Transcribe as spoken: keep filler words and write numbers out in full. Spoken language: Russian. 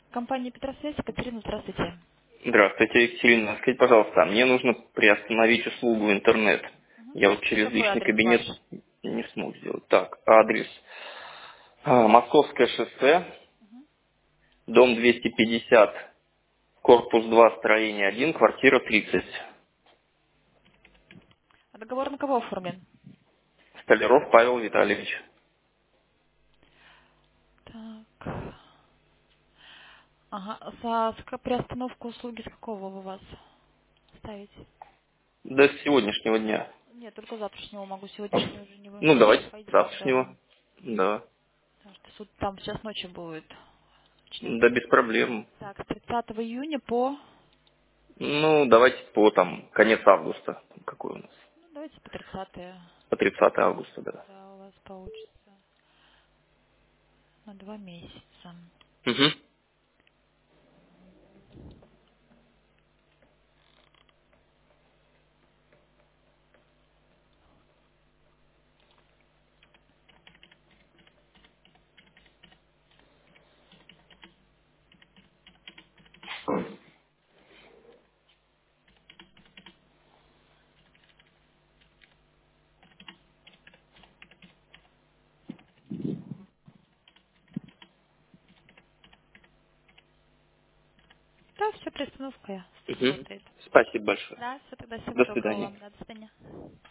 Компания Петросвязь, Екатерина, здравствуйте. Здравствуйте, Екатерина. Скажите, пожалуйста, мне нужно приостановить услугу интернет. Мгм. Я вот через Какой личный адрес ваш? кабинет не смог сделать. Так, адрес. А, Московское шоссе, дом двести пятьдесят, корпус два, строение один, квартира тридцать. А договор на кого оформлен? Столяров Павел Витальевич. Так. Ага. За ск- приостановку услуги с какого вы вас ставить? До сегодняшнего дня. Нет, только завтрашнего могу. Сегодняшний уже не, вы- Ну, не давайте пойдет, да. завтрашнего. Да. Потому что суд там сейчас ночью будет. Да, Начнется. без проблем. Так, с тридцатого июня по... Ну, давайте по там конец августа. Там какой у нас? Ну, давайте по тридцатое. По тридцатое августа, да. Да, у вас получится на два месяца. Угу. Да, все, приостановка Угу. работает. Спасибо большое. Да, все, тогда всего До доброго свидания. вам. Да, до свидания.